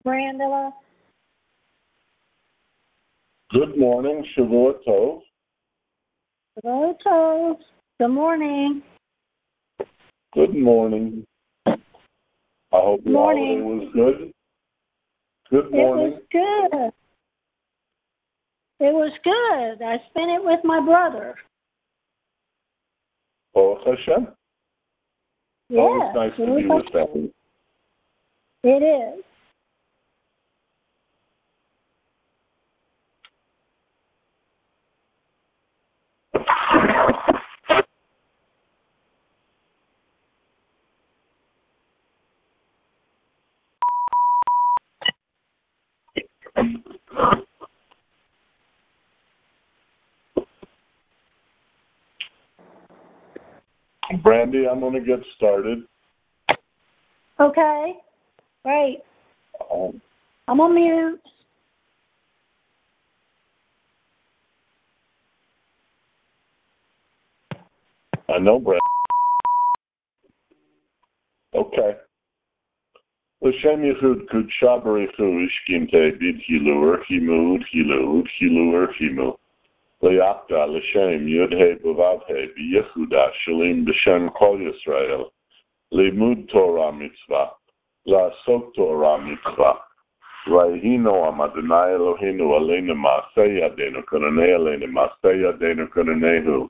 Brandela. Good morning, Shavua Tov. Hello, Tov. Good morning. Good morning. I hope your holiday was good. Good morning. It was good. It was good. I spent it with my brother. Baruch Hashem. Yes. Always nice to be with family. It is. Brandy, I'm going to get started. Okay. Great. I'm on mute. I know, Brandy. Okay. L'shem yichud kud shabarichu ishkimte bid hilur himud hilud hilur himu. Le'yapta l'shem yudhe b'vavhe b'yechuda shalim b'shem kol Yisrael. Limud Torah mitzvah. La'asok Torah mitzvah. Vayhino am Adonai Eloheinu aleinu ma'aseh yadeinu konanei aleinu ma'aseh yadeinu konanehu.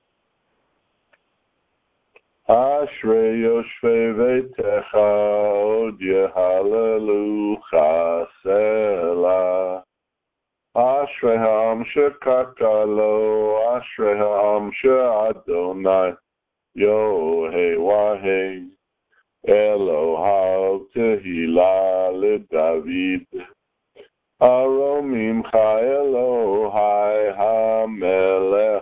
Ashrei yoshvei veitecha od yehalelu chasela. Ashrei ha'am shekakalo, Ashrei ha'am she'adonai yohei wahei. Elohav tehila leDavid. Aromimcha Elohai hamelech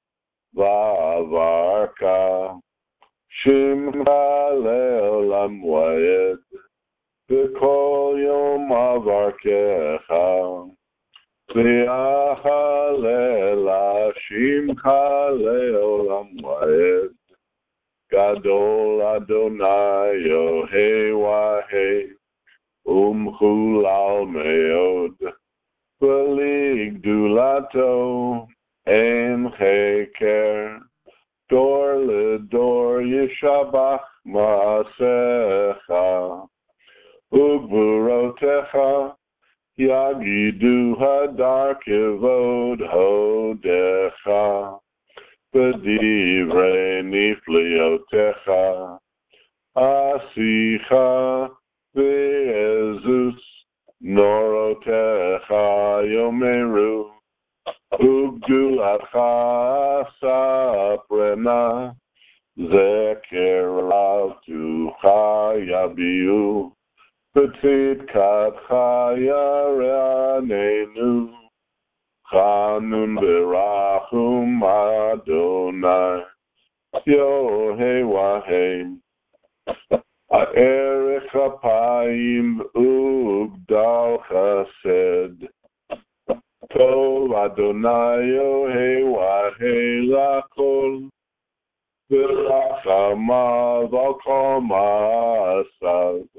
va'avarka. Shimcha le'olam va'ed. V'kol yom avarkecha. V'yachalela shimcha le'olam va'ed. Gadol Adonai Yohei Wahei Umchulal Meod V'li Gdulato En Cheker Dor Ledor Yishabach Ma'asecha Ugvurotecha Yagidu Hadar Kevod Hodecha B'divrei nifliotecha asicha v'ezus norotecha yomeru ugdulatcha saprena zeker lavtucha yabiu b'tzidkatcha yareanenu Chanun berachum Adonai Yohei Wahei Ha'erech apayim ugdal chesed Tov Adonai Yohei Wahei lakol V'rachamav al kol ma'asav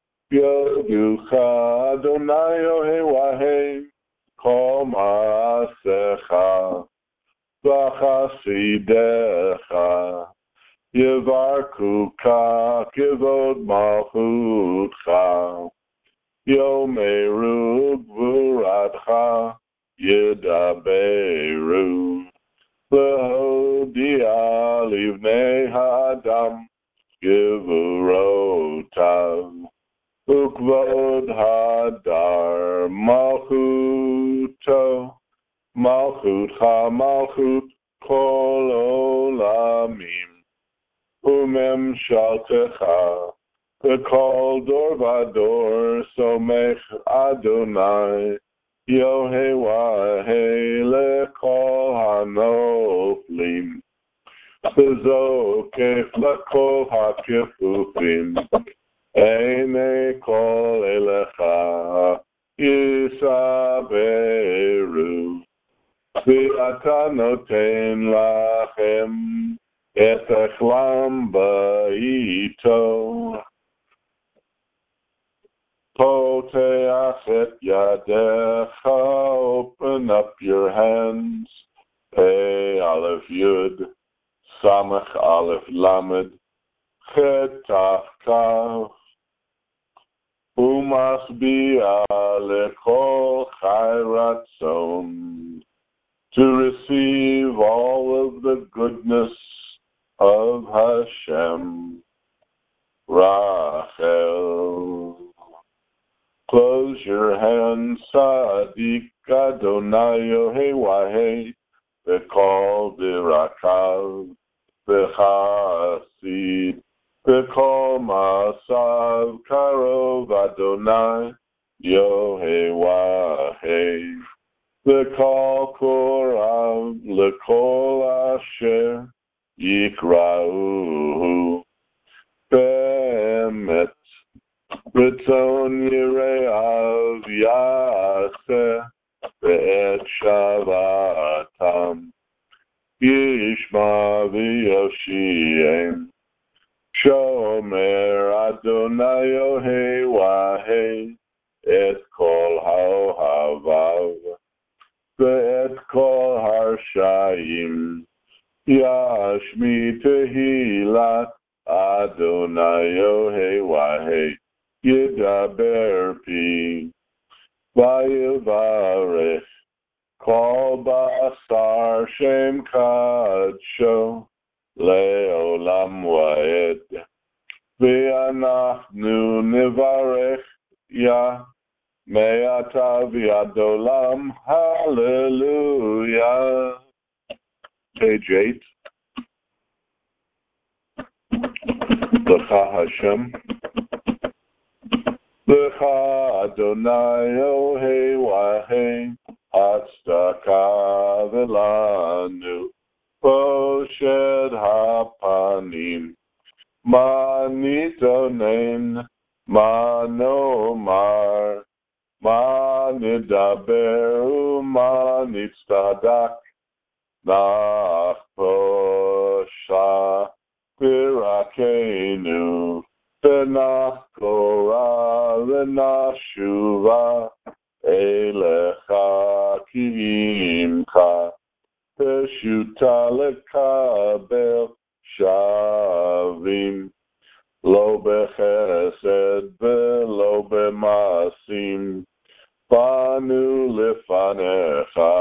Yoducha Adonai Yohei Wahei Kol ma'asecha v'chasidecha yevarkuka kivod malchutcha yomeru gvuratcha yedaberu lehodia livnei ha'adam givurotav Ukvod hadar malchuto, malchut ha-malchut kol olamim, umem shaltecha, v'kol dor vador somech Adonai, yohei wahei lekol hanoflim, v'zokef lekol hakefufim, Eine kol elecha yisaberu V'ata noten lachem et echlam ba'ito Kol Poteach et yadecha, open up your hands. Pei Aleph Yud, Samach Aleph Lamed, Chet Taf Kaf. Umasbi'a lekol chai ratzon, to receive all of the goodness of Hashem. Rachel, close your hands, Sadiq Adonai Yohei V'kol Dirakav V'chasid V'kol Masav Karov Adonai Yohei V'kol Korav L'kol Asher Yikra'uhu Be'emet B'tzon Yire'av Yaseh Be'et Shavatam Yishma V'yoshi'em Shomer Adonai Yohei Wahei Et Kol Ha'ohavav Ve'et Kol Harshaim Yashmi Tehilat Adonai Yohei Wahei Yidaber Pi Vayivarech Kol Basar Shem Kadsho Le'olam Wa'ed Ve'anachnu Nivarech Ya Me'ata V'yad Olam Hallelujah. Page 8. L'cha Hashem, L'cha Adonai Yohei Wahei, Hatzdaka V'lanu, Poshed Hapanim, Ma Nitonen, Ma Nomar, Ma Nidaber, Ma Nitztadak, Nach Posha Pirakenu, Benach Korah, Benach Shuva, Elecha Kiyimcha, Peshuta Lekabel Shavim, Lo Bechesed Velo Bemasim, Banu Lefanecha,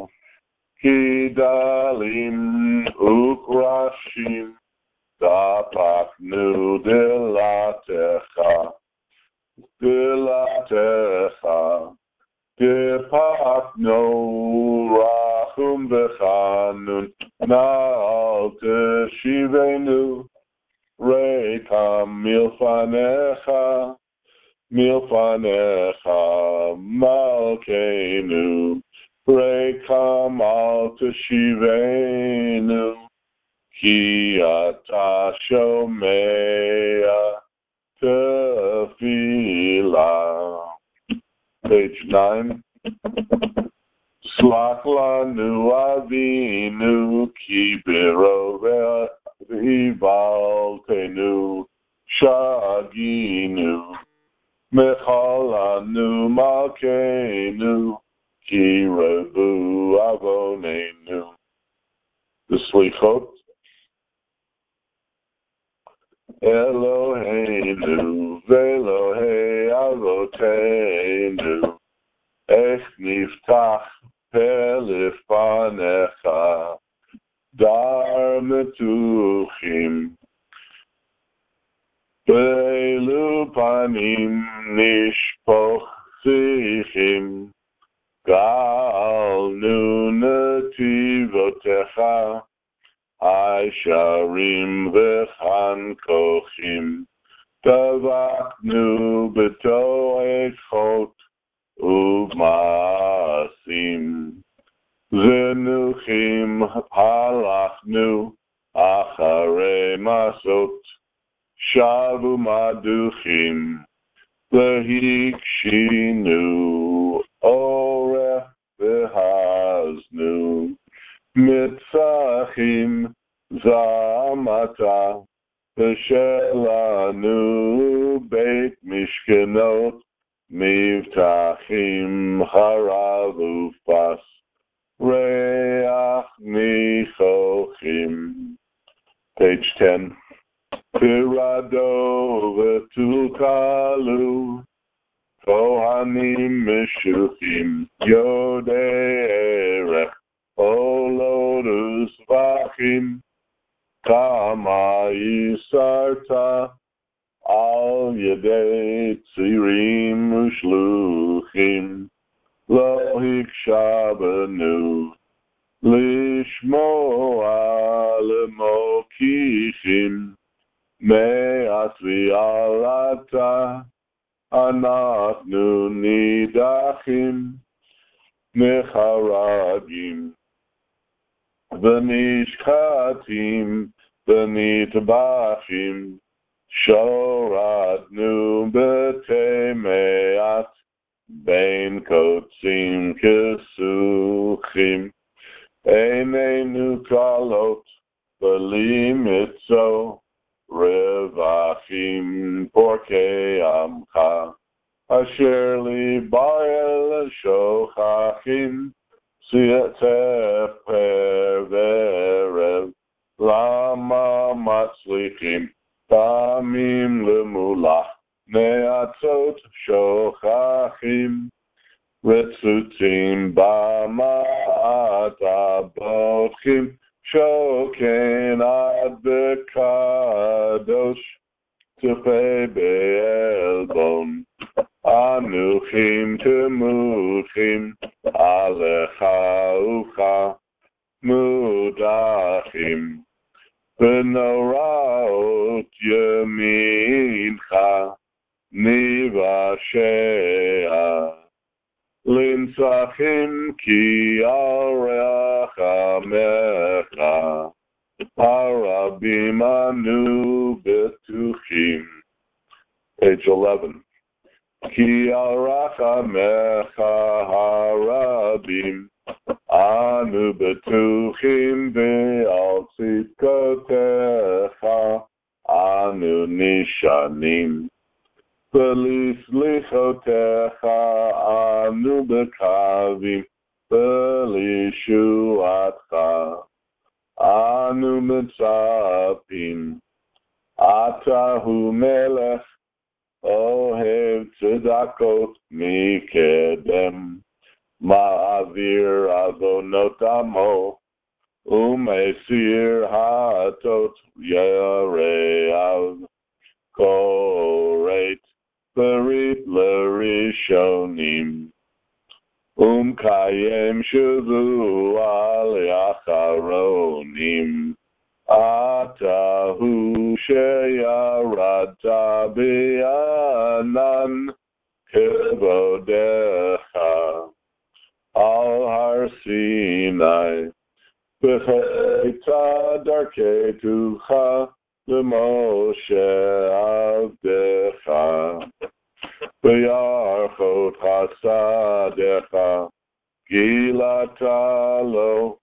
Kidalim Ukrashim, Dapaknu Dilatecha, Dipakno Rachum V'chanun, Na'al Teshivenu, Rekam Milfanecha, Malkeinu, Rekam Al Teshivenu, Ki Ata Shomea Tefillah. Page 9. Slach lanu avinu ki biro v'ivaltenu shaginu mechalanu malkeinu ki rebu avonenu. The Slichot. Eloheinu ve'Elohei avoteinu ech niftach pelif panecha dar metuchim ve'elu panim nishpoch sichim galnu netivotecha Aisharim v'chan kochim, Tavaknu b'to'echot uv'ma'asim, Zenuchim halachnu acharei masot, Shavu maduchim, V'hikshinu orech v'haznu, Mitzachim zamata v'shelanu beit mishkenot מבטחים חרב ופס, ריח ניחוחים. Page 10. Pirado ותוקלו, כהנים משוחים, יודעי ערך, עולות וזבחים, כמה ייסרת על ידי צירים ושלוחים, לא הקשה בנו לשמוע למוקיחים, מעט ועלתה אנחנו נידחים, נחרגים ונשחטים ונטבחים, שורדנו בתי מעט בין קוצים כסוכים, עינינו כלות בלי מצוא, רווחים פורקי עמך, אשר ליבם שוכחים, ספר וערב, למה מצליחים פעמים למולך, נאצות שוכחים, רצוצים במעט הבוטחים, שוקן עד בקדוש, צופה בעלבון, אנוכים תמוכים, עליך וכה מודחים, בנוראות ימינך נבשע, לנצחים כי על רחמך, הרבים אנו בטוחים. Page 11. כי על רחמך הרבים אנו בטוחים, ועל צדקותיך אנו נשענים, ולסליחותיך אנו מקווים, ולישועתך אנו מצפים. אתה הוא מלך אוהב צדקות מקדם, מעביר עוונות עמו, ומסיר חטאות יראיו, כורת ברית לראשונים, ומקיים שבועה לאחרונים. אתה הוא שירדת בענן כבודך על הר סיני, בחית דרכי תוכה למשה עבדך, בירכות חסדך גילת לו,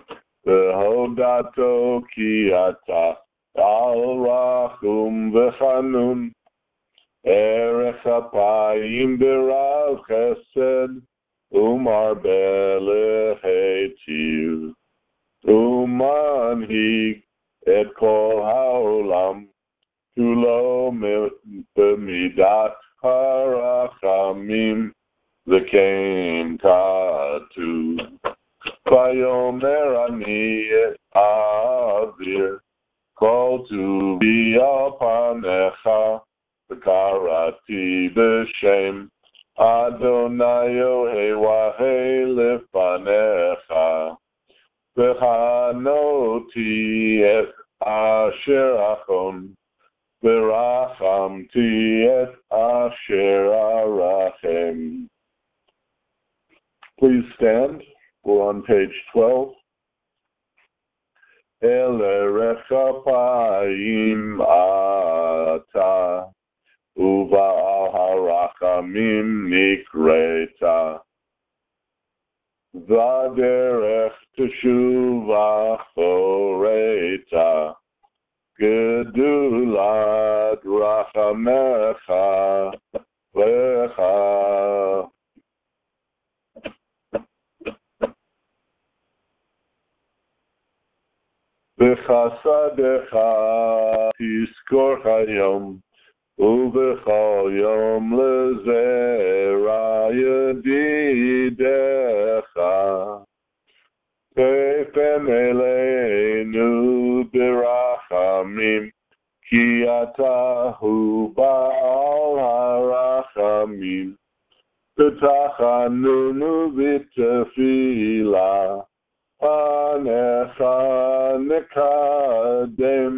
והודתו כי אתה על רחום וחנון, ערך אפיים ברב חסד, ומרבה להיטיב, ומנהיג את כל העולם כולו במידת הרחמים, וכן כתוב, ויאמר אני אעביר כל טובי על פניך, וקראתי בשם אדוני אלוהי לפניך, וחנותי את אשר אחון, ורחמתי את אשר ארחם. Please stand. We're on page 12. Elerech apayim ata, ובעל הרחמים נקראת, והדרך תשובה חורית, גדולת רחמך בחסדך תזכור היום, ובכל יום לזרע ידידך. תפן אלינו ברחמים, כי אתה הוא בעל הרחמים. ותחננו בתפילה, פניך נקדם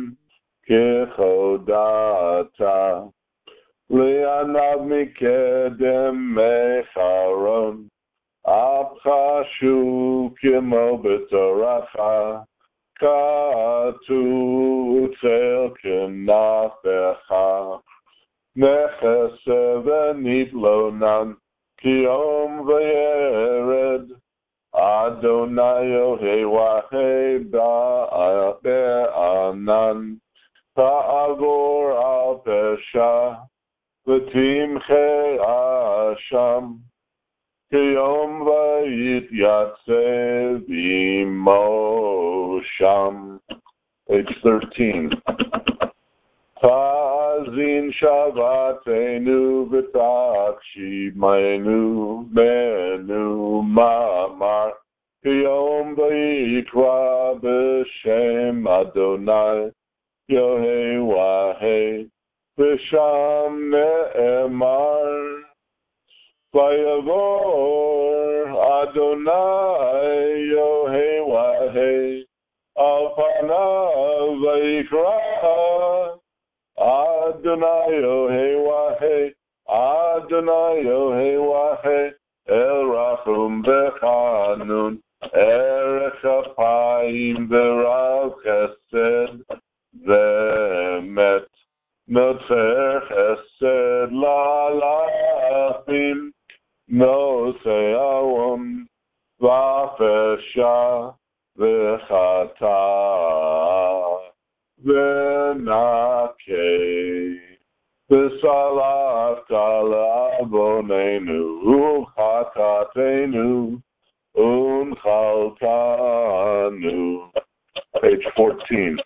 כחודתה. לענב מקדם מחרון, אפך שוב כמו בתורתך. כתוב צל כנפך, נכס ונתלונן, כי יום וירד. אדוני אלוהי בענן, תעבור על פשע, ותמחה אשם, כי יום ויתייצב עמו שם. Page 13. תאזין שבתנו ותקשיבנו בנו מאמר, כי יום ויקרא בשם אדוני אלוהי וahei, ושם נאמר, ויבוא אדוני אלוהי וahei על פניו ויקרא, אדוני אלוהי וahei, אדוני אלוהי וahei, אל רחום וחנון, ערך אפיים ורב חסד ואמת, נוצר חסד לאלפים, נושא עוון ופשע וחטא ונקי, וסלחת לעווננו וחטאתנו ונחלתנו. Page 14.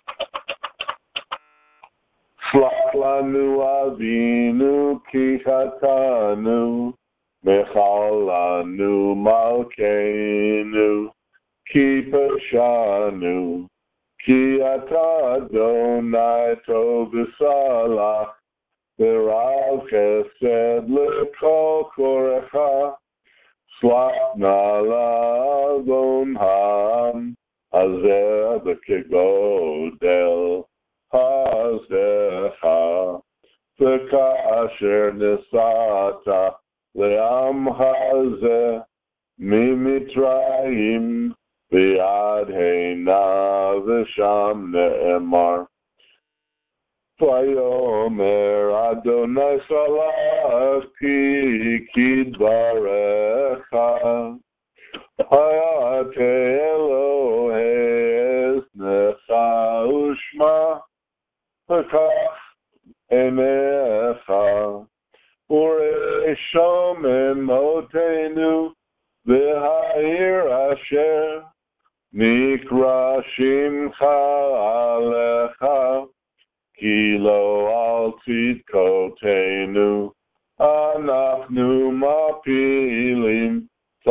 סלח לנו אבינו כי חטאנו, מחל לנו מלכנו כי פשענו, כי אתה אדוני טוב וסלח, ורב חסד לכל קורך. סלח נא לעוון העם הזה וכגודל חסדך, וכאשר נסעת לעם הזה ממצרים ביד הנה, ושם נאמר, ויאמר אדוני סלחתי כדבריך, הייתה אלוהי אזנך ושמע, וכך עיניך וראה שומם מותנו, והעיר אשר נקרא שמך עליך, כי לא על צדקותינו אנחנו מפילים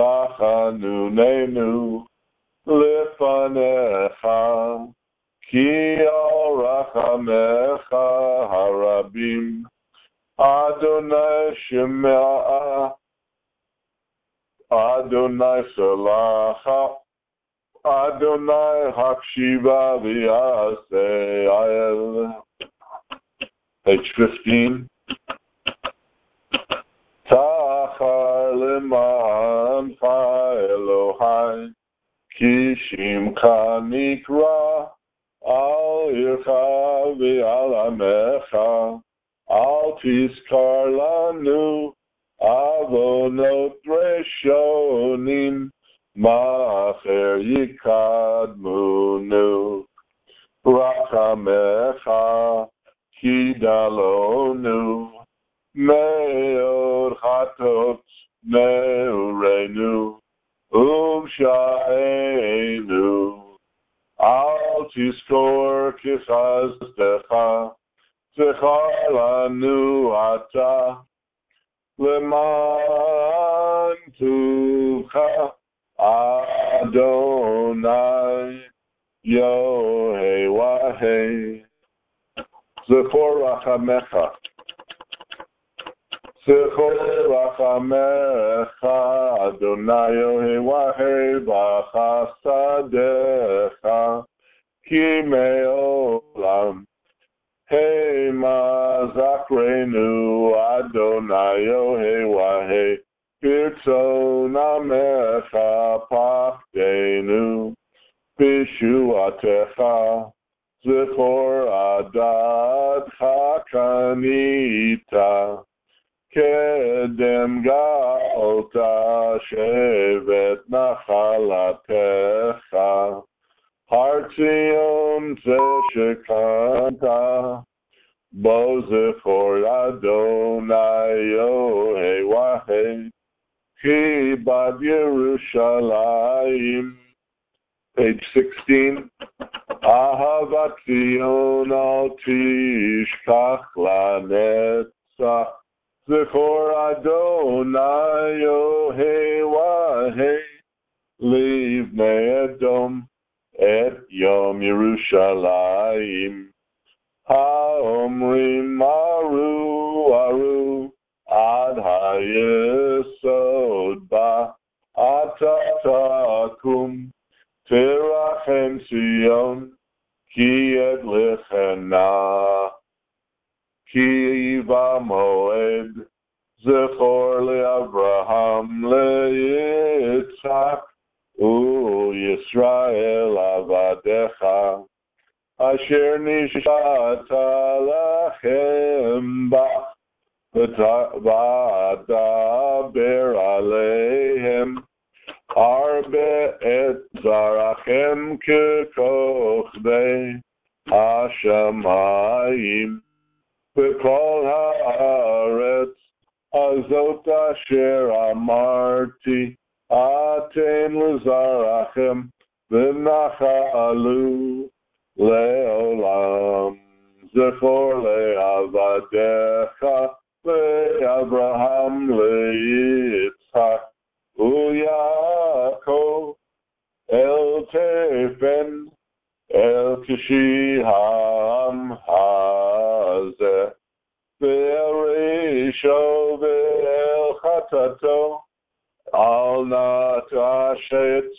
תחנוננו לפניך, כי על רחמך הרבים אדוני שמע, אדוני סלח, אדוני הקשיבה ויעשה אל. Page 15. תחר למענך אלוהי, כי שמך נקרא על עירך ועל עמך, אל תזכר לנו עוונות ראשונים, מאחר יקדמונו. רחמך כי דלונו מאוד chatot neurenu umshaenu al tiskor kichazdecha tzechar lanu ata leman tuvcha Adonai Yohei Zechor Rachamecha Adonai Yohei B'chasadecha Ki me'olam Hema Zakrenu Adonai Yohei Birtzon Amecha Pachdenu Bishuatecha Zechor Adadcha Kanita Kedem Galta Shevet Nachalatecha Har Tzion Zeshekanta Bo Zechor Adonai Yohei Ki Bad Yerushalayim. Page 16. Ahavat Zion al tishkach lanetzach. Zechor Adonai Yohei Wahei. Livnei Edom et Yom Yerushalayim. Haomrim Aru Aru Ad Hayesod Ba Atatakum Terachem Sion Ki et Lechena Ki Iva Moed Zechor LeAvraham LeYitzchak U Yisrael Avadecha Asher Nishata Lachem Ba V'adaber Aleihem Arbe et Zarachem Kekochdei Hashamayim V'kol haaretz Azot Asher Amarti Aten L'Zarachem V'nachalu Leolam Zechor le'avadecha le'Avraham le'Yitzchak u'Yaakov el tefen el kishiham hazeh ve'el reisho ve'el chatato al natashet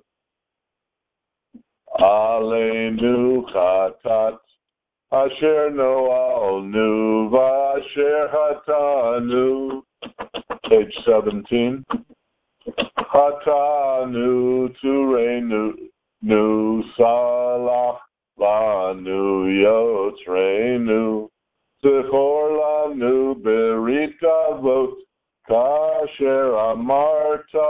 Aleinu chatat Asher no'alnu v'asher hatanu. Page 17. Hatanu tureinu nu salach lanu yotrenu. Zechor lanu berit avot kasher amarta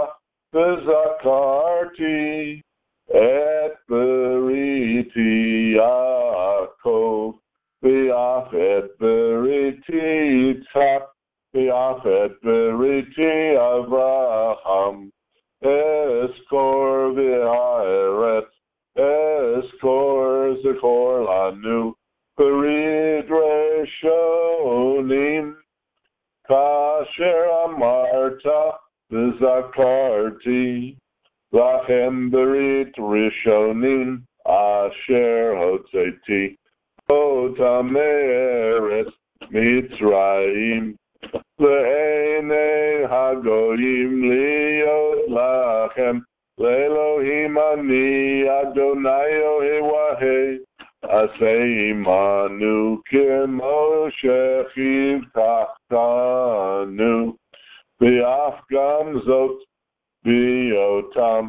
v'zakarti. Et beriti Yaakov, v'af et beriti Yitzchak, v'af et beriti Avraham, eskor v'ha'eretz, eskor zechor lanu, berit reshonim, kasher amarta v'zakarti. Lachem berit rishonim asher hotzeti otam eretz Mitzrayim le'enei hagoyim liot lachem le'Elohim ani Adonai Yohei aseh imanu kemo shechivtachtanu v'af gam zot Biotam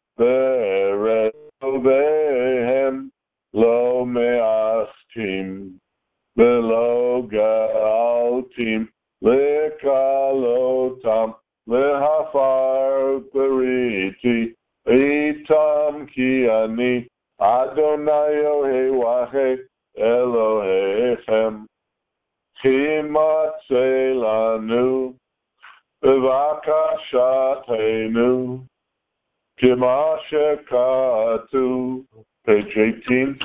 ve'erevehem lo me'astim ve'lo ga'altim le'kalotam le'hafar beriti itam ki ani Adonai Yohei Wahei Elohechem chimatzei lanu bevakashatenu, kima shekatu. Page 18.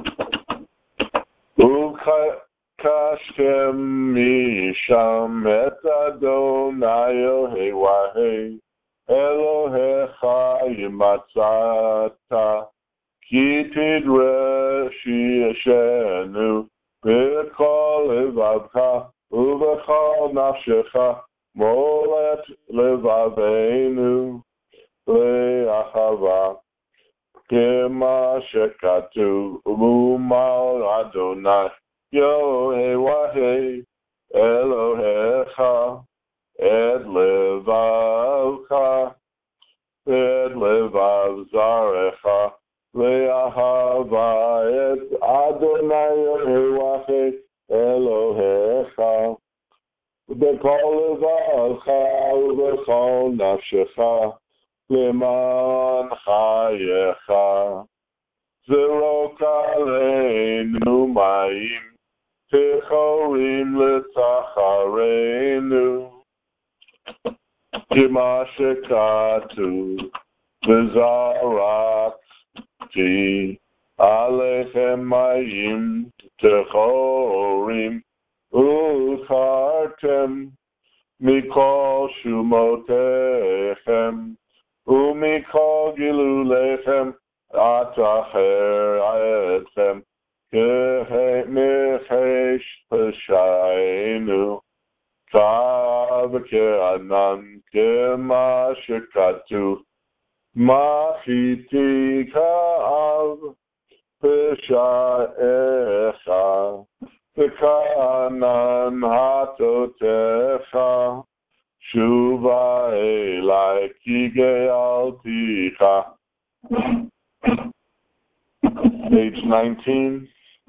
Ukashtem misham et Adonai Yehovah Elohecha yimatzata ki tidreshenu b'kol levavcha ub'chol nafshecha molet levavenu le'achava kema shekatu umal Adonai Yehovah Elohecha ed levavcha ed levav zarecha le'ahava et Adonai Yehovah Elohecha b'kol levavcha ub'chol nafshecha leman chayecha zerok aleinu mayim techorim letzacharenu kima shekatu v'zarakti alechem mayim techorim ukartem mikol shumotechem umikol gilulechem atacher etchem kemechesh peshainu kav ke'anan kema shekatu machiti ka'av peshaecha v'ka'anan hatotecha shuva elai ki ge'alticha. Page 19.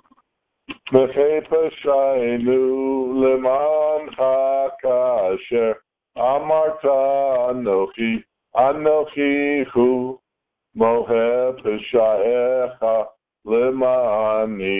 Mechepeshainu leman hakasher amarta anochi hu mohepeshaecha lemani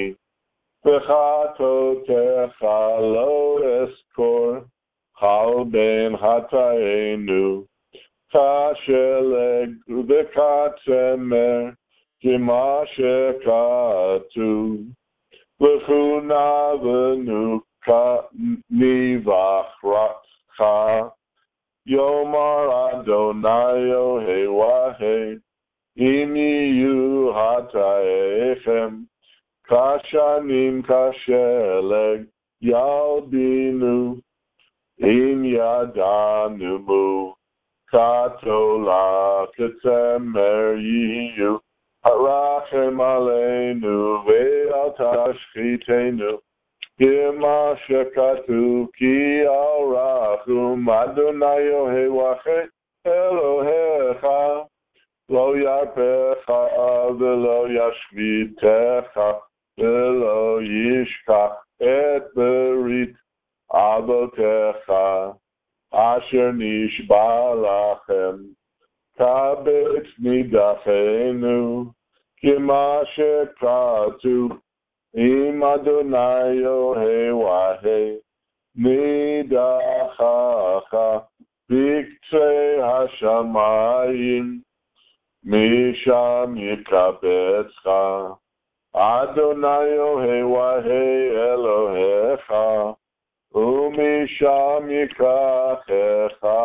v'chatotecha lo eskor chal ben hataenu kasheleg v'katzemer kima shekatu v'chuna v'nuka nivachratcha yomar Adonai Yehovah im yiyu hataechem kashanim kasheleg yalbinu im yadanu katola ketzemer yiyu harachem aleinu ve'al tashchitenu kima shekatu ki al rachum Adonai Yehovah Elohecha lo yarpecha v'lo yashvitecha v'lo yishkach et berit avotecha asher nishba lachem kabet nidachenu kima shekatu im Adonai Yehovah nidachacha b'ktzei hashamayim misham yikabetzcha Adonai Yehovah Elohecha umisham yikachecha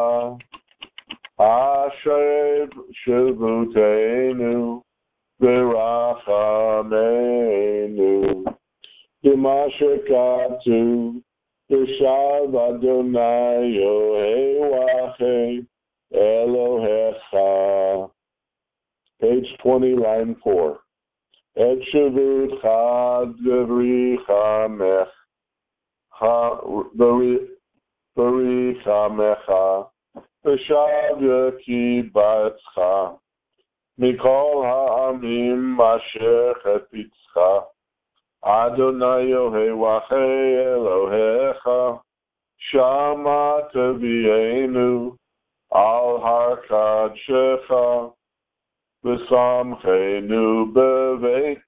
asher shivutenu v'rachamenu kima shekatu v'shav Adonai Yehovah Elohecha. Page 20, line 4. Et shavut chad v'richamech v'richamecha v'shav yekibatzcha mikol ha'amim asher chepitzcha Adonai Yehovah Elohecha shama tevienu al har kadshecha v'samchenu beveit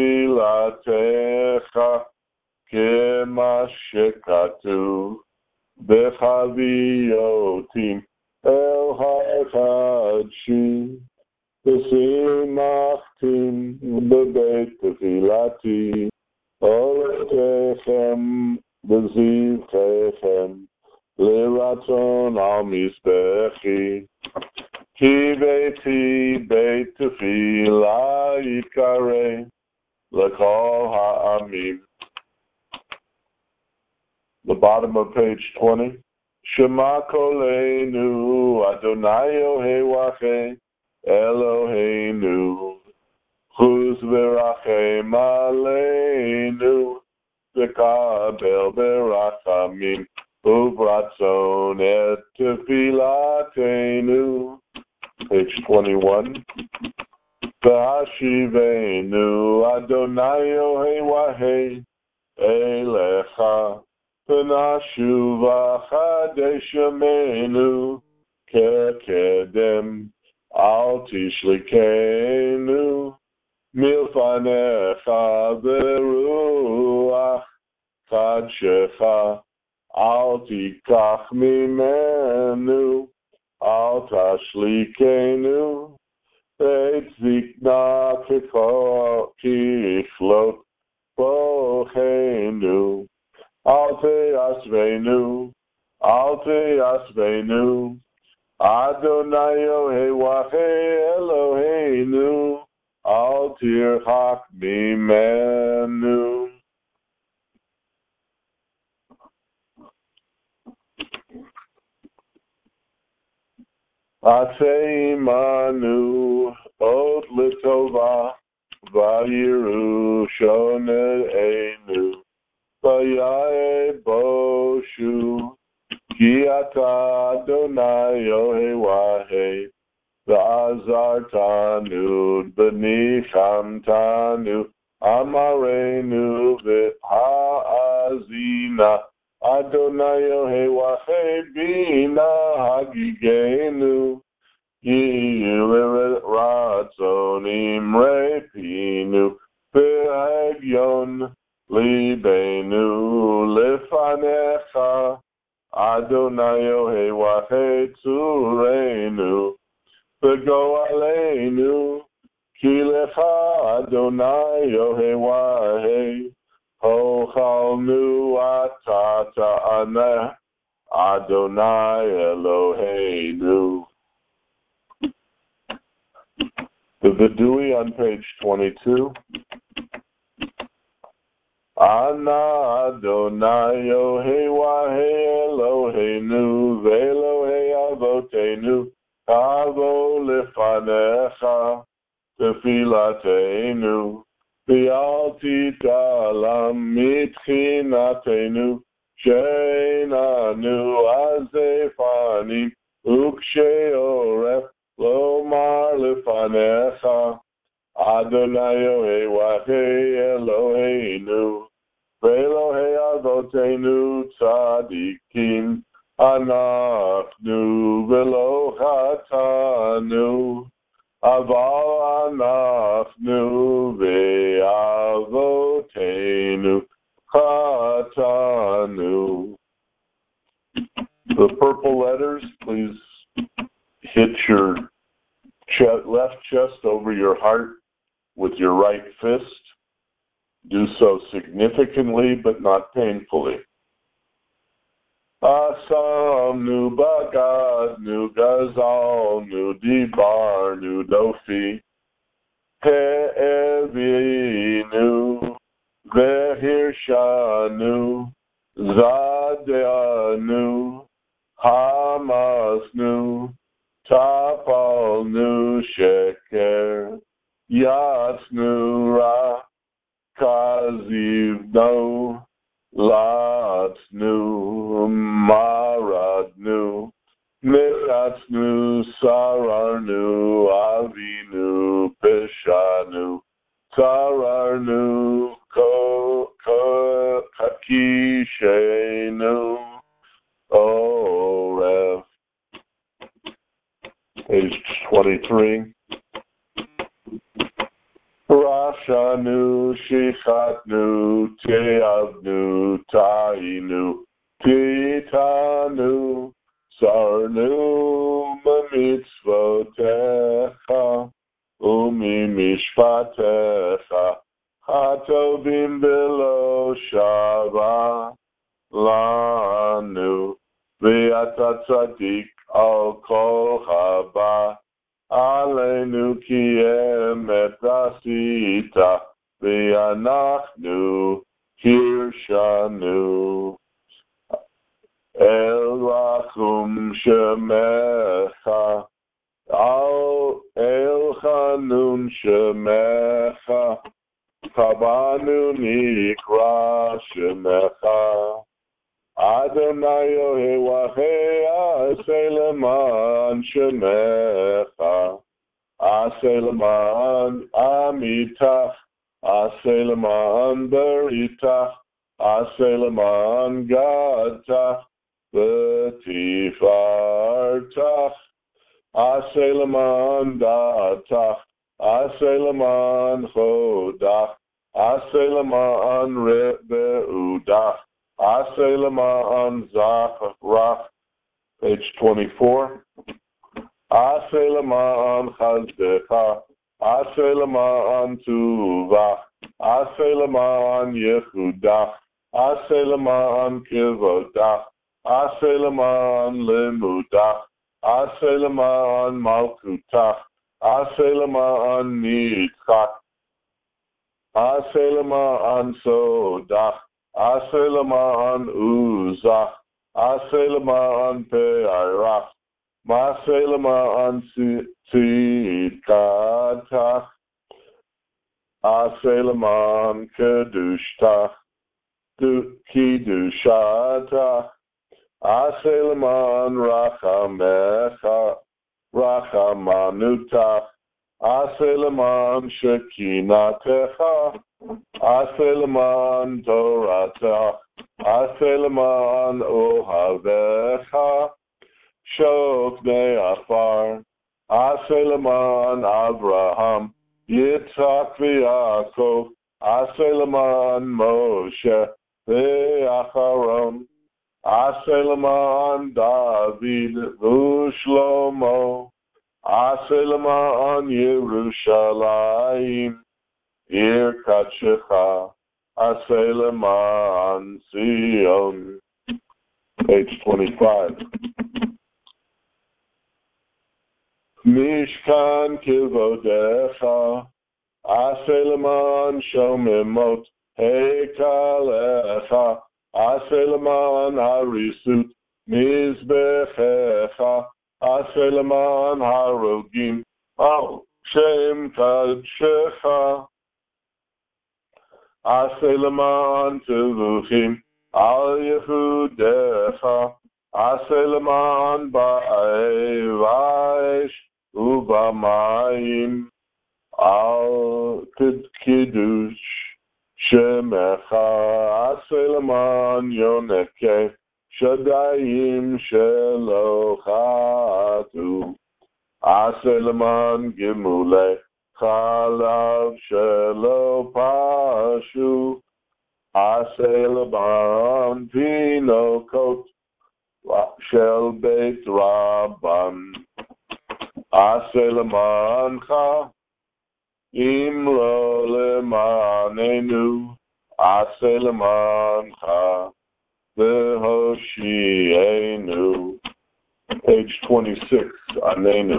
tefilatecha kema shekatu Bechaviotim El HaChadshi Besimachtim Bebeit Tefilati Oletechem Bezivchechem Leratzon Al Mizbechi Ki Beiti Beit Tefila Yikareh Lekol Ha'amim. The bottom of page 20. Shema Koleinu Adonai Yohei Eloheinu Chuz V'rachem Aleinu V'kabel Berachamim Uvratzon Et Tefilatenu. Page 21. V'hashivenu Adonai Yohei Elecha V'nashuva Chadeshemenu Kekedem Al Tishlikenu Milfanecha Beruach Chadshecha Al Tikach Mimenu Al Tashlikenu Beit Zikna Kichlot Bochenu Alte Asvenu, Adonai Yohei Eloheinu, Al Tirchak Mimenu. Ateimanu, Ot Litova, Vayiru Shoneinu. Vayae Boshu Ki Ata Adonai Yohei V'azartanu B'nichamtanu Amarenu V'ha'azina Adonai Yohei Bina Hagigenu Yilir Ratzonim Repinu V'hagyon Libenu lefanecha Adonai Yohei Tzurenu V'go aleinu Ki lecha Adonai Yohei Hochalnu atata aneh Adonai Eloheinu. The Vidui on page 22. Ana Adonai Yohei Eloheinu Ve'Elohei Avotenu Avo lefanecha Tefilatenu V'al titalam mitchinatenu She'enanu azefanim Uksheoref lomar lefanecha Adonai Yohei Eloheinu Ve'Elohei Avotenu Tzadikim Anachnu V'lo Chatanu Aval Anachnu Ve'Avotenu Chatanu. The purple letters, please hit your left chest over your heart with your right fist. Do so significantly but not painfully. Asam nu bagad nu gazal nu dibar nu dofi he'evinu vehirshanu zadeanu hamasnu tapalnu sheker yatsnu ra kazivnu Latsnu, Maradnu, Miratsnu, Sararnu, Avinu, Peshanu, Sararnu, Kakishenu, Oref. Page 23. Rashanu, Shichatnu, Teavnu, Tainu, Titanu, Sarnu, Mitzvotecha, Umi Mishpatecha, Hatovim Bilo Shava, Lanu, Ve'ata Tzadik Al Kol Haba, Aleinu Ki Emet Asita, Ve'anachnu Kirshanu. El Rachum Shemecha, El Chanun Shemecha, Kabanu Nikra Shemecha, Adonai Yohewahei Aseh Leman Shemecha, Aseh Leman Amitach, Aseh Leman Beritach, Aseh Leman Gadtach, V'tifartach, Aseh Leman Datach, Aseh Leman Chodach, Aseh Leman Be'udach, Aseh Leman Zachrach. Page 24. Aseh Leman Chazdecha, Aseh Leman Tuvach, Aseh Leman Yehudach, Aseh Leman Kivodach, Aseh Leman Limudach, Aseh Leman Malkutach, Aseh Leman Nitzchach, Aseh Leman Sodach, Aseh Leman Uzach, Aseh Leman Pe'arach, Maseh Leman Tzidkatach, Aseh Leman Kedushtach, Kidushatach, Aseh Leman Rachamecha, Rachamanutach, Aseh Leman Shekinatecha, Aseh Leman Toratach, Aseh Leman Ohavecha, Shoknei Afar, Aseh Leman Abraham, Yitzhak v'Yaakov, Aseh Leman Moshe v'Acharon, Aseh Leman David v'Shlomo, Aseh Leman Yerushalayim, Ir Katshecha, Aseh Leman Zion. Page 25. Mishkan Kivodecha, Aseh Leman Shomimot Heikalecha, Aseh Leman Harisut Mizbechecha, Aseh Leman Harogim Al Shem Kadshecha, Aseh Leman Tevuchim Al Yehudecha, Aseh Leman Ba'evash Ubamayim Al Kiddush Shemecha, Aseh Leman Yonekeh Shadayim Shelochatu, Aseh Leman Gimuleh Chalav Shelopashu, Aseh Leman Pinokot Shel Beit Rabban, Aseh Lemancha Imlo Lemanenu, Aseh Lemancha V'Hoshienu. Page 26, Anenu.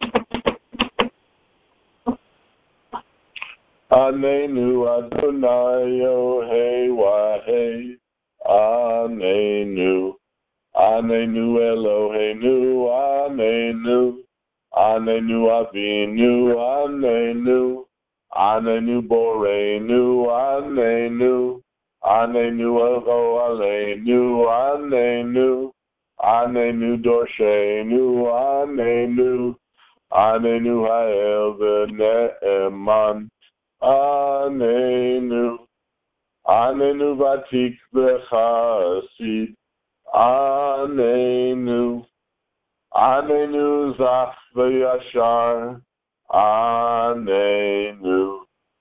Anenu Adonai Yohei Wahei, Anenu. Anenu Eloheinu, Anenu. Anenu Avinu, Anenu. Anenu Boreinu, Anenu. Anenu Elo Aleinu, Anenu. Anenu Dorshenu, Anenu. Anenu Ha'el V'Ne'eman, Anenu. Anenu Vatik V'Chasid, Anenu. Anenu Zach V'Yashar, Anenu.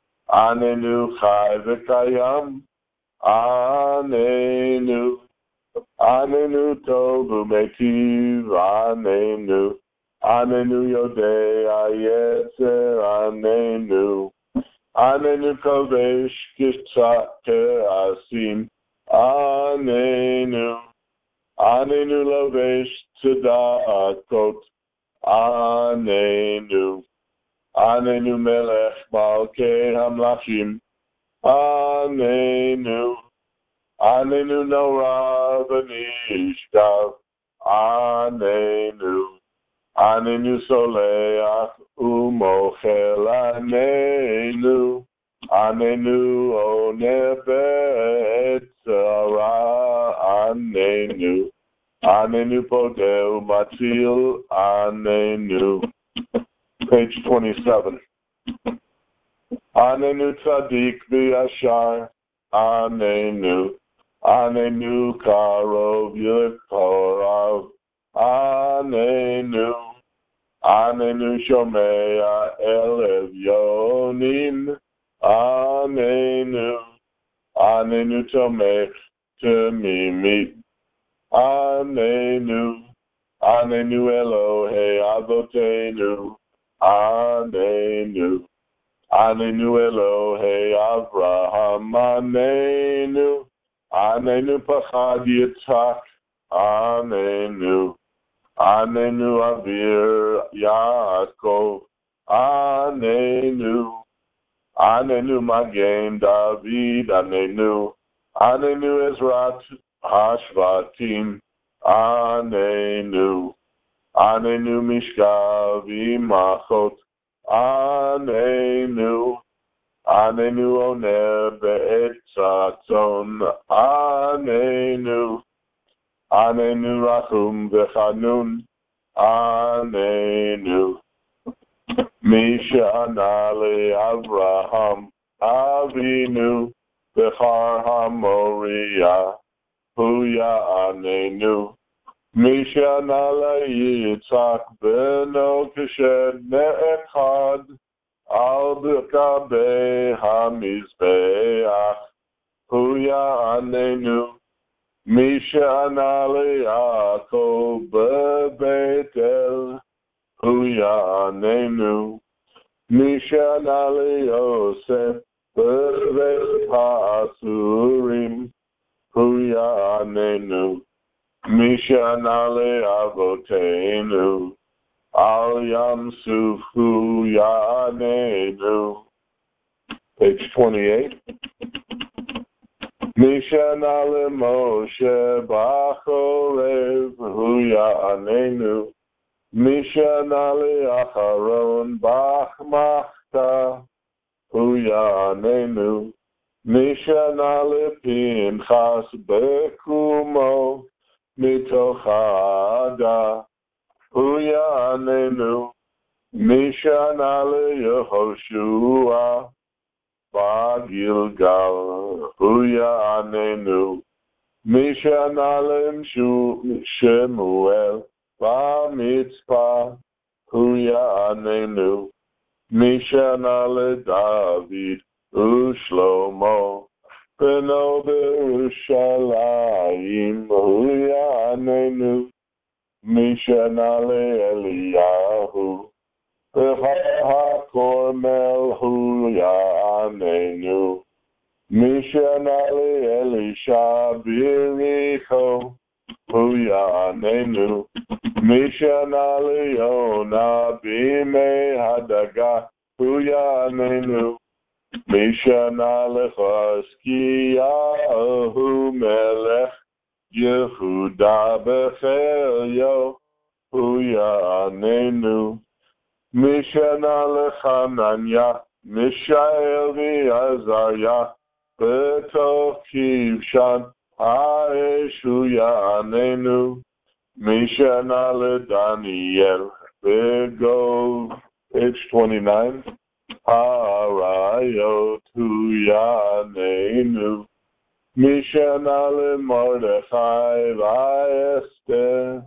Anenu Chai V'Kayam, Anenu. Anenu tovu metiv, anenu. Anenu yodea yetzer, anenu. Anenu kodesh kitzat asim, anenu. Anenu lovesh tzedakot, anenu. Anenu melech malkei hamlachim, anenu. Anenu Nora v'nishkav, Anenu. Anenu soleach umochel, Anenu. Anenu oneh be'etzara, Anenu. Anenu podeu matil, Anenu. Page 27. Anenu tzadik v'yashar, Anenu. Anenu karov yikorav, Anenu. Anenu shomea elev yonim, Anenu. Anenu tomech temimit, Anenu. Anenu Elohe avotenu, Anenu. Anenu Elohe Avraham, Anenu. Anenu Pachad Yitzhak, Anenu. Anenu Avir Yaakov, Anenu. Anenu Magen David, Anenu. Anenu Ezrat Hashvatim, Anenu. Anenu Mishkav Imachot, Anenu. Anenu oner be'etzatzon, Anenu. Anenu rachum v'chanun, Anenu. Mishana le'Avraham, Avinu, v'char haMoriah, huya Anenu. Mishana le'Yitzhak beno keshed ne'echad, Al b'kabei hamizbeach, huya Anenu. Mishana le'Yaakov bebetel, huya Anenu. Mishana le'Yosef bebet ha'asurim, huya Anenu. Mishana le'avotenu, Al Yam Suf huya Anenu. Page 28. Mishana leMoshe b'chorev, huya Anenu. Mishana leAcharon b'chmachta, huya Anenu. Mishana lePinchas bekumo, mitoch ha'ada, huya Anenu. Mishana leYehoshua b'Gilgal, huya Anenu. Mishana leShemuel b'Mitzpah, huya Anenu. Mishana leDavid uShlomo beno b'Yerushalayim, huya Anenu. Mishana leEliyahu b'Hakormel, huya Anenu. Mishana leElisha b'Yericho, huya Anenu. Mishana leYona b'Imei Hadaga, huya Anenu. Mishana leChazkiyahu melech Yehuda b'Chelyo, huya Anenu. Mishana leChananya, Mishael v'Azariah, b'toch Kivshan ha'esh, huya Anenu. Mishana leDaniel b'Gov, page 29. Harayot huya Anenu. Mishana leMordechai v'Esther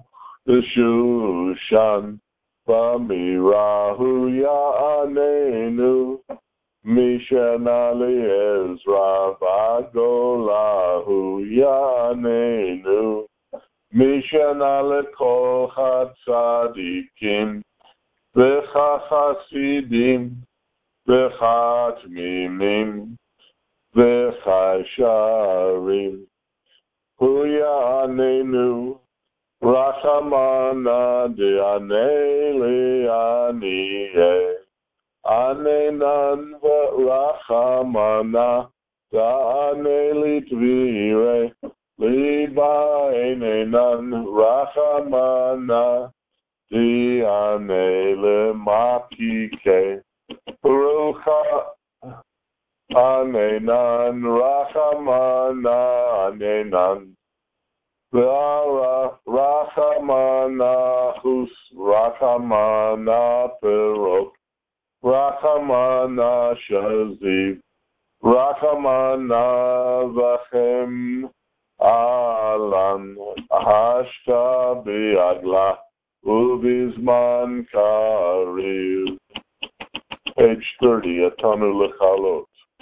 b'Shushan, B'mira huya Anenu. Mishana Ezra Bagolahu Yanenu Mishana Lekol Hatzadikim V'chachasidim V'chatmimim V'chasharim Huyanenu Rachamana De'aneli Aniyeh Anenan Rachamana Da'aneli Tvire Liba Enenan Rachamana Di'anele Makike Rucha Anenan Rachamana Anenan Rachamana Hus Rachamana Perot Rachamana Shaziv Rachamana Vachem Alan Hashta Biagla Ubizman Kariv. Page 30, Atanu Lechalot.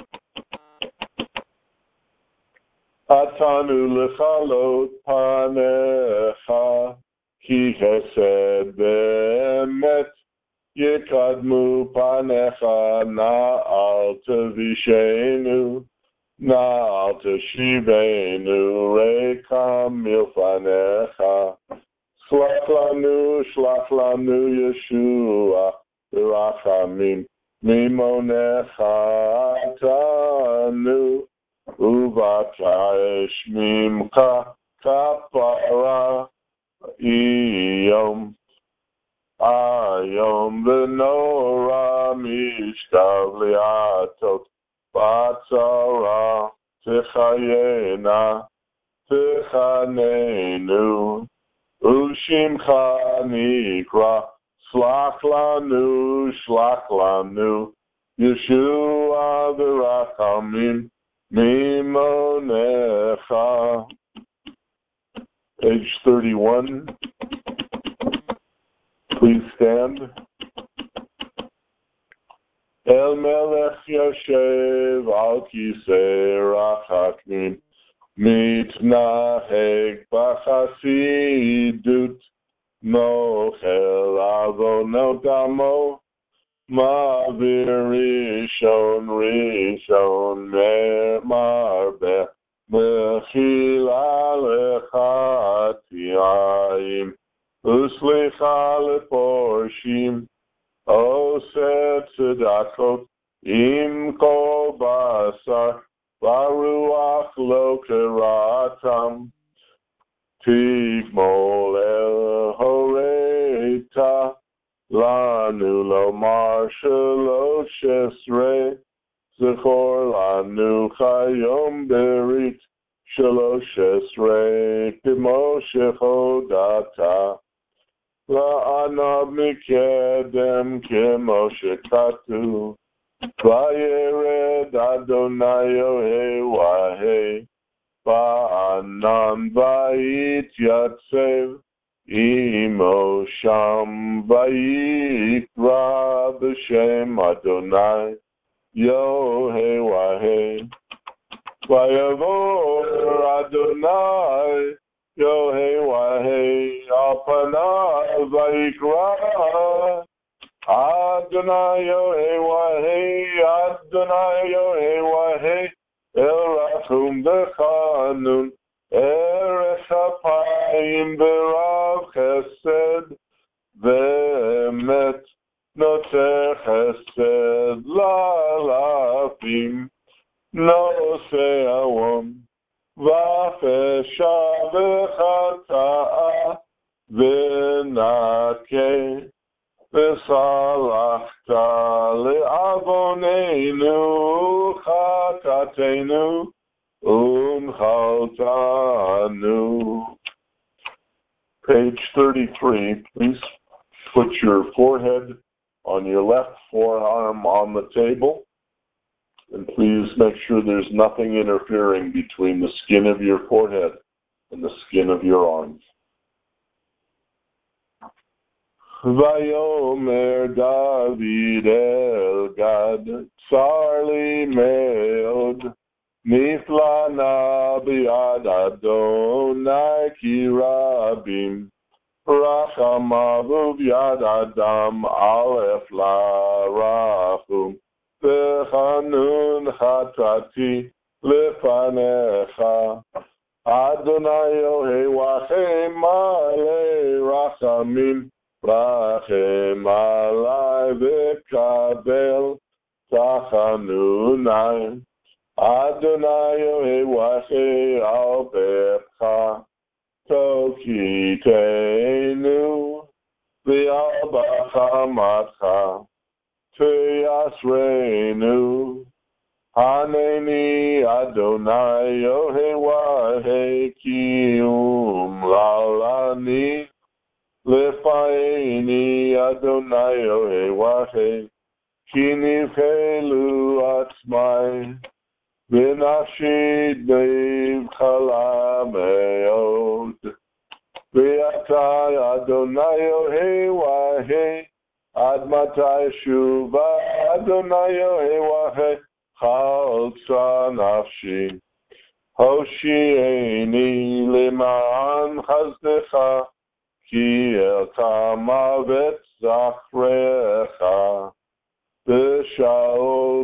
Atanu Lechalot Panecha Ki Chesed Be'emet Yekadmu Panecha Na'al Tevishenu Na'al Teshivenu Rekam Milfanecha Shlach lanu Yeshua Rachamim Mimonecha Atanu Uvakash Mimcha Kapara Iyom Ayom V'nora Mishkav Liatot Batzara Techayena Techanenu Ushimcha Nikra Shlach lanu Yeshua V'rachamim Mimonecha. Page 31. Please stand. El Melech Yoshev Al Kisei Rachakmin Mitnaheg B'chasidut Mochel Avonot Amo Ma'avir Rishon Marbeh Mechila Lechatiyayim Uslicha Leporshim Oset Tzedakot Im Kol Basar Baruach Lo Keratam Tigmol El Horeta Lanu Lomar Shalot Shesre Zechor Lanu Chayom Berit Shalosh Esrei Kimo Shechodata La'anav Mikedem Kimo Shekatu Vayered Adonai Yohei Wahei Ba'anan Vayit Yatsev Imo Sham Vayikra B'Shem Adonai Yohei Wahei Vayavor Adonai Yohei Wahei Al Panav Vayikra Adonai Yohei Wahei El Rachum B'Chanun Erech Apayim B'Rav Chesed V'Emet Noter Chesed La'alafim Nosei Awon V'Fesha V'Chata'a V'Nakeh V'Salachta Le'avoneinu Chatateinu Umchaltanu. Page 33. Please put your forehead on your left forearm on the table. And please make sure there's nothing interfering between the skin of your forehead and the skin of your arms. Vayomer David El Gad Tsar li meod Niflana b'yad Adonai ki rabim Rachamavu b'yad Adam Aleph la rachum V'chanun chatati lefanecha Adonai Yohei wachem malei rachamim Rachem alai v'kabel tachanunai Adonai Yohei wachem al becha tokitenu v'al b'chamatcha Teyasreinu Haneni Adonai Yohei Wahei Kiyum Lalani Lefaini Adonai Yohei Wahei Kinivhelu Atzmai V'nafshi Nevchala Meod V'atai Adonai Yohei Wahei Ad matai shuva Adonai Yohei wahei chaltza nafshi Hoshieni leman chazdecha Ki el kamavet zachrecha V'shaol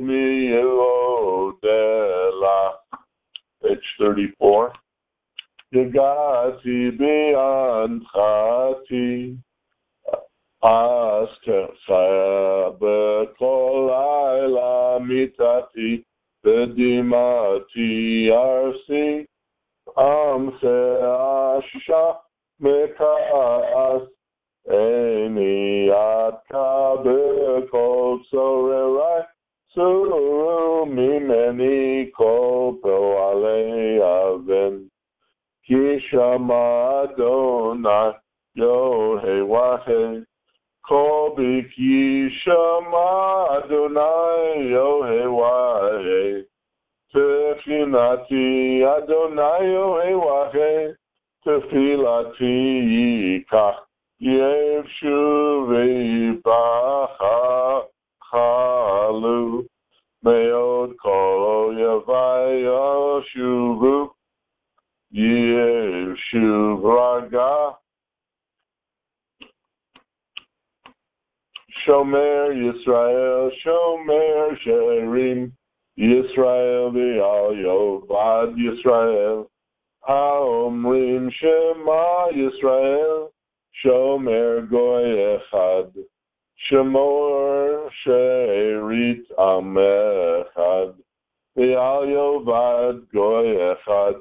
mi'elodela. Page 34. Yagati bi'anchati Astecha b'kol layla mitati V'dimati arsi Amse asha meka'as Eni atka b'kol tzorerai Suru mimeni kol po'alei aven Ki shama Adonai Yohei wahei Kol b'ki shama Adonai Yohei wahei Tefilati Adonai Yohei wahei Tefilati yikach Yev shuvei b'chalu Meod kol yavai yoshuvu Yev shuv raga Shomer Yisrael, Shomer Sherim, Yisrael v'al Yovad Yisrael, Haomrim Shema Yisrael, Shomer Goy Echad, Shemor Sherit Am Echad, v'al Yovad Goy Echad,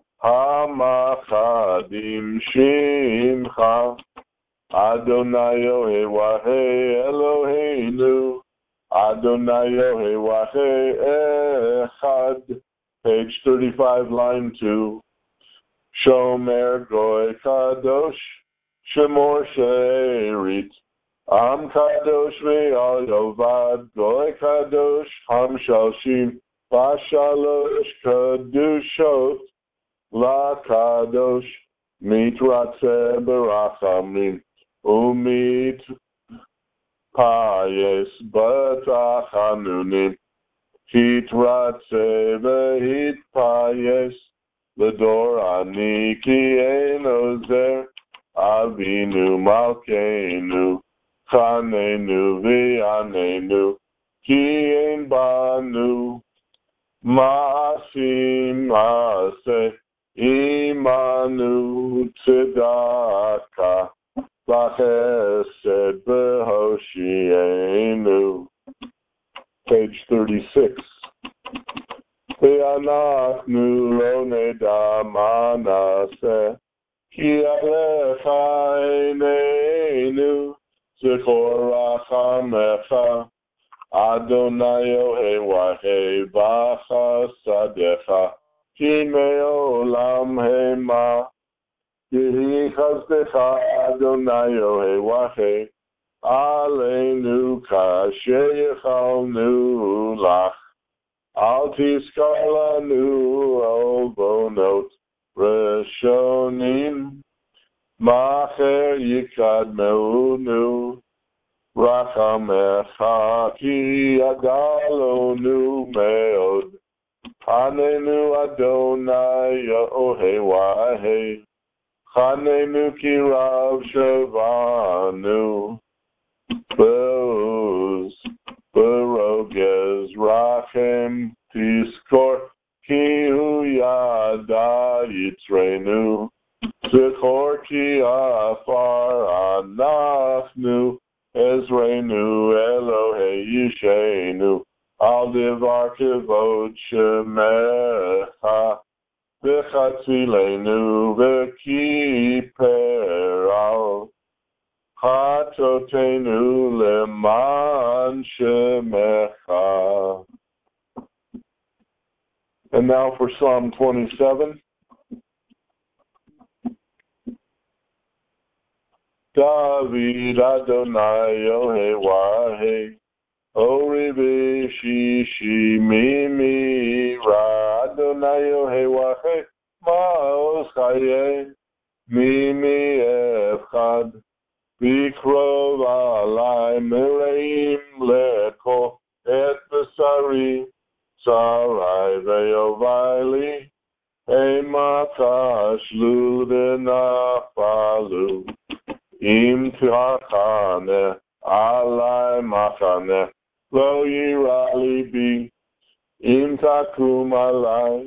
Hamachadim Shimcha, Adonai Yohei wahei Eloheinu Adonai Yohei wahei Echad. Page 35, line 2. Shomer Goy Kadosh Shemor Sherit Am Kadosh Ve'al Yovad Goy Kadosh Ham Shalshim Vashalosh Kadushot La Kadosh Mitratze Berachamim Umit payes b'tachanunim hitratze v'hit payes l'dor ani ki ein ozer avinu malkeinu chanenu v'yanenu ki ein banu ma'asim ma'aseh imanu tzedaka V'chesed b'hoshienu. Page 36. V'anachnu lo neda ma naseh ki alecha eineinu zechor rachamecha Adonai Yohei wahei b'chasadecha ki me'olam hema Yehi chazdecha Adonai Yohei wahei Aleinu kasher yechalnu lach Al tizkar lanu obonot reshonim Macher yikadmeunu, Rachamecha ki adalonu meod. Hanenu Adonai Yehovahe, Hanenu ki rav shavanu, Be'uz, Be'rogez Rachem Tiskor, Ki hu yada yitrenu, Zichor ki afar anachnu, Ezreinu Elohei Yishenu, Al devar kevod shemecha, v'chatzilenu v'kiper al chatotenu leman shemecha. And now for Psalm 27. David Adonai Yehovah, Oribi shishi mimi ra Adonai Yehovah, Ma'os chaye mimi echad, Bikrov alai mireim leko et besari, Sarai ve'yovali, Eimaka shludena falu, Im tachane alai machane, Lo yirali bi, Im takum alai,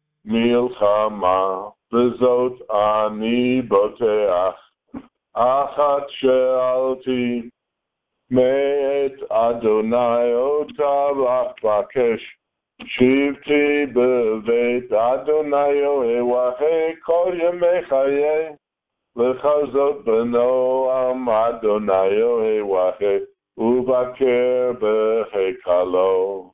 milchama, Bezot ani boteach, Achat she'alti, Me'et Adonai otavach bakesh, Shivti bevet Adonai Yehovah kol yemei chayei, L'chazot b'noam Adonai Yehovah, Uvaker b'hekalo,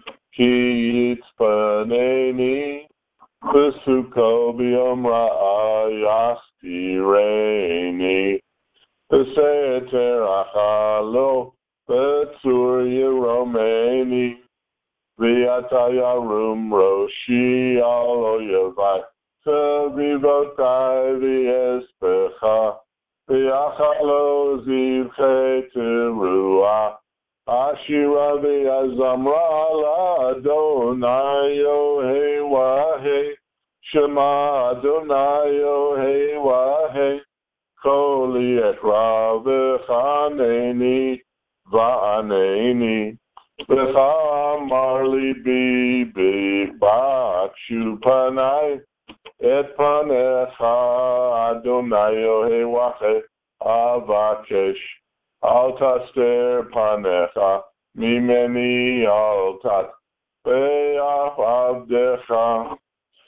Ki yitzpaneni, B'suko b'yom ra'ah yastireni, B'seter achalo, B'tzur yiromeni, V'yata yarum roshi al oyevai, Tevivotai v'yespecha, V'yachalo zivche teruah, Ashira v'yazamra l'Adonai Yehovah, Shema Adonai Yehovah, Kol yekra v'chaneni v'aneni, V'chamar libi b'akshu panai, Et panecha Adonai Yehovah avakesh, Al taster panecha mimeni al tat, Be'af avdecha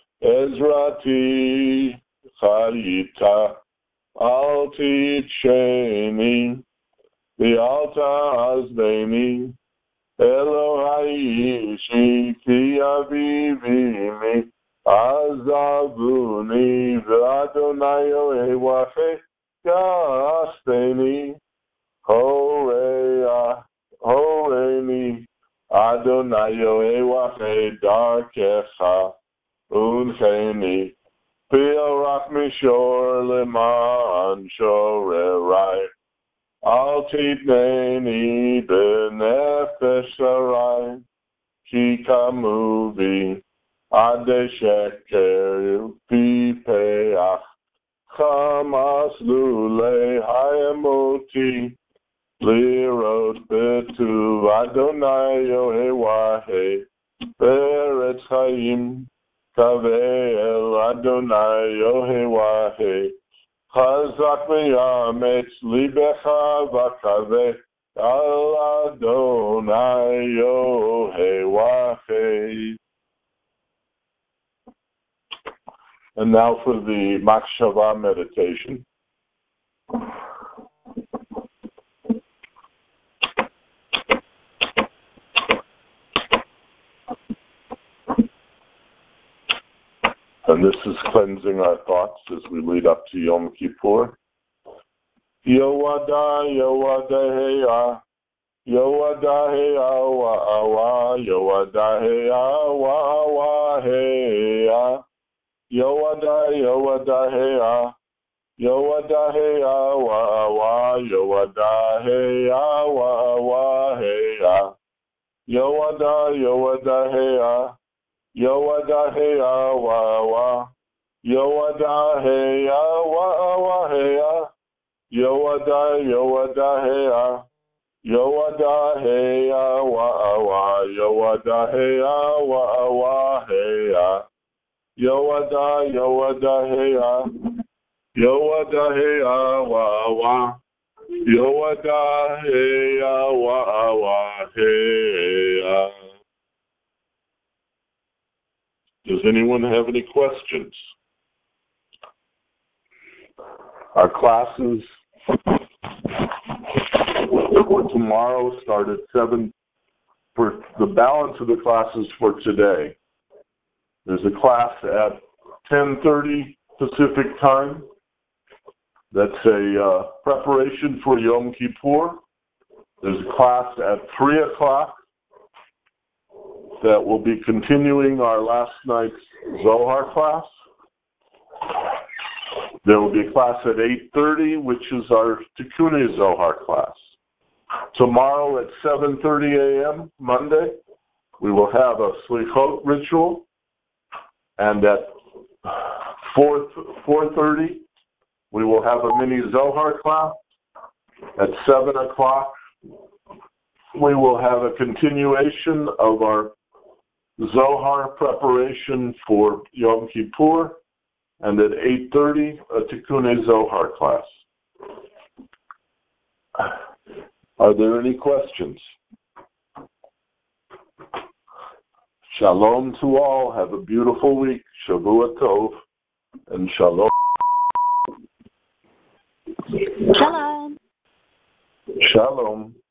Ezrati charita, Al titsheni, V'alta azbeni, Elohai ishi ki avivimi, Azavuni v'Adonai Yehovah yasteni, Horeini Adonai Yehovah darkecha, Uncheni Pi'orach mishor leman shorerai, Al titneni b'nefesh sarai, Ki kamuvi Ade sheker pipeach, Chamas lule hayemoti, Lirot betu Adonai Yehovah, Beretz chayim, Kavel Adonai Yehovah, Chazak meyametz libecha v'kaveh, Al Adonai Yehovah. And now for the Machshava meditation. And this is cleansing our thoughts as we lead up to Yom Kippur. Yowada, Yowada, Heya, Yowada, Heya, Wa, Yowada, Heya, Wa, Heya. Yowada, Yowada, Heya, Yoada hey awa awa, yoada hey awa awa hey ah. Yoada hey ah. Yoada hey awa awa. Yoada hey awa awa hey ah. Yoada hey ah. Yoada hey awa awa. Yoada hey awa awa hey ah. Yoada hey ah. Yoada hey awa awa. Yoada hey awa awa hey ah. Does anyone have any questions? Our classes for tomorrow start at 7. For the balance of the classes for today, there's a class at 10:30 Pacific time. That's a preparation for Yom Kippur. There's a class at 3 o'clock that will be continuing our last night's Zohar class. There will be a class at 8:30, which is our Tikkunei Zohar class. Tomorrow at 7:30 a.m., Monday, we will have a Slichot ritual. And at 4:30, we will have a mini Zohar class. At 7 o'clock, we will have a continuation of our Zohar preparation for Yom Kippur. And at 8:30, a Tikkunei Zohar class. Are there any questions? Shalom to all. Have a beautiful week. Shavua Tov. And Shalom. Shalom. Shalom.